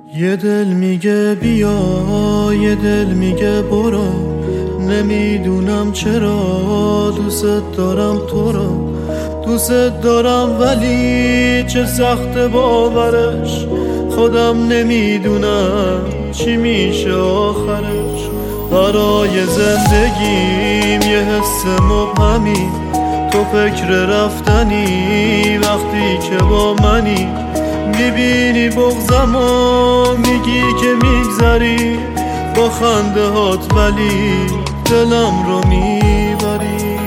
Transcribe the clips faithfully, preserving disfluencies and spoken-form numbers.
یه دل میگه بیا، یه دل میگه برو، نمیدونم چرا دوست دارم تو رو. دوست دارم ولی چه سخت باورش، خودم نمیدونم چی میشه آخرش. برای زندگیم یه حس مبهمی، تو فکر رفتنی وقتی که با منی. میبینی بغضم و میگی که میگذری با خنده هات، ولی دلم رو میبری.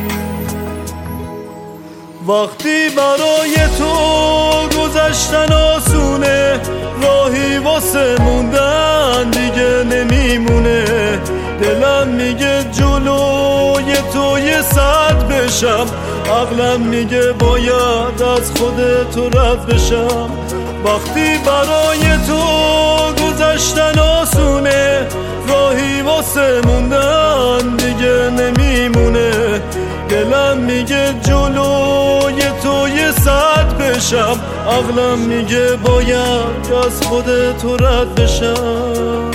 وقتی برای تو گذشتن آسونه، راهی واسه موندن دیگه نمیمونه. دلم میگه جلوی تو یه صد بشم، عقلم میگه باید از خودت رد بشم. وقتی برای تو گذشتن آسونه، راهی واسه موندن دیگه نمیمونه. دلم میگه جلوی تو یه صد بشم، عقلم میگه باید از خودت رد بشم.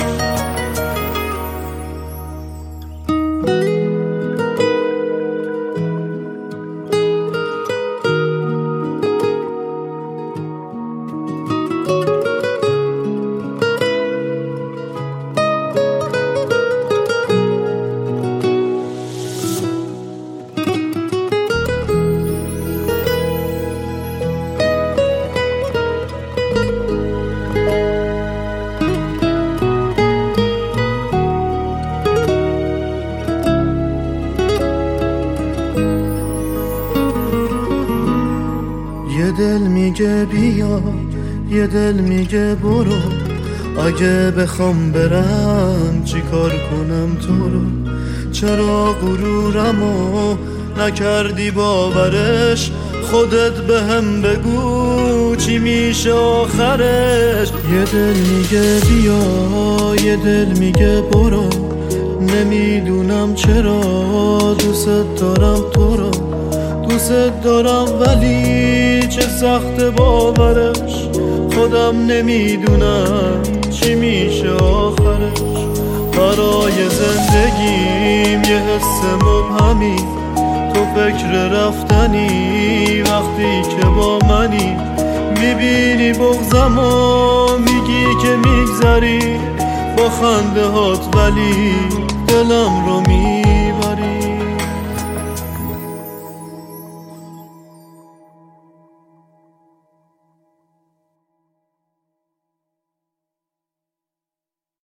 یه دل میگه بیا، یه دل میگه برو، اگه بخوام برم چی کار کنم تو رو. چرا غرورمو نکردی باورش، خودت به هم بگو چی میشه آخرش. یه دل میگه بیا، یه دل میگه برو، نمیدونم چرا دوست دارم تو رو. دوست دارم ولی چه سخت باورش، خودم نمیدونم چی میشه آخرش. برای زندگیم یه حس مبهمی، تو فکر رفتنی وقتی که با منی. میبینی بغضم و میگی که میگذری با خنده هات، ولی دلم رو می